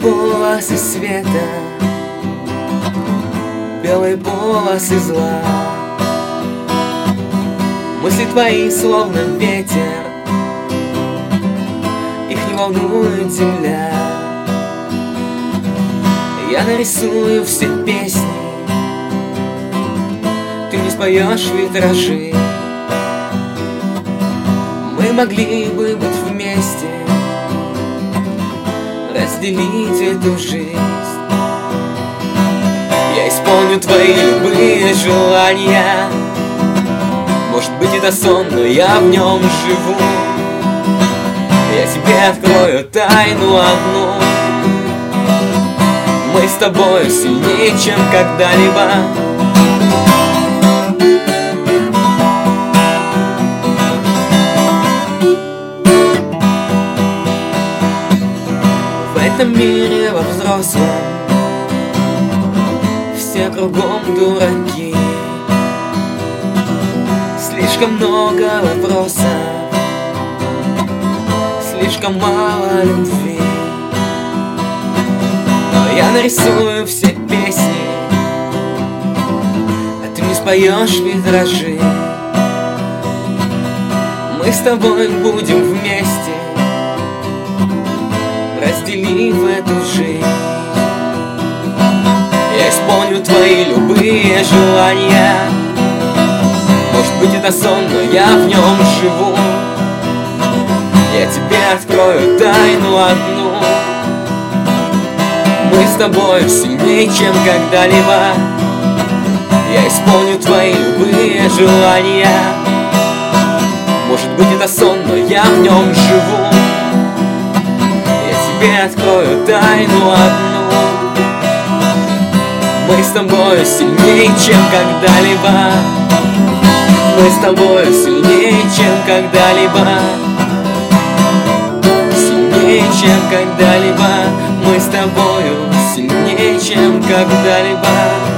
полосы света, белые полосы зла. Мысли твои словно ветер, их не волнует земля. Я нарисую все песни, ты не споешь витражи. Мы могли бы быть вместе, разделить эту жизнь. Я исполню твои любые желания. Может быть, это сон, но я в нем живу. Я тебе открою тайну одну. Мы с тобой сильнее, чем когда-либо. В этом мире во взрослом все кругом дураки. Слишком много вопросов, слишком мало любви. Но я нарисую все песни, а ты не споешь витражи. Мы с тобой будем вместе, разделив эту жизнь. Я исполню твои любые желания. Может быть, это сон, но я в нем живу. Я тебе открою тайну одну. Мы с тобой сильнее, чем когда-либо. Я исполню твои любые желания. Может быть, это сон, но я в нем живу. Я тебе открою тайну одну. Мы с тобой сильнее, чем когда-либо. Мы с тобой сильнее, чем когда-либо. Сильнее, чем когда-либо. Мы с тобою сильнее, чем когда-либо.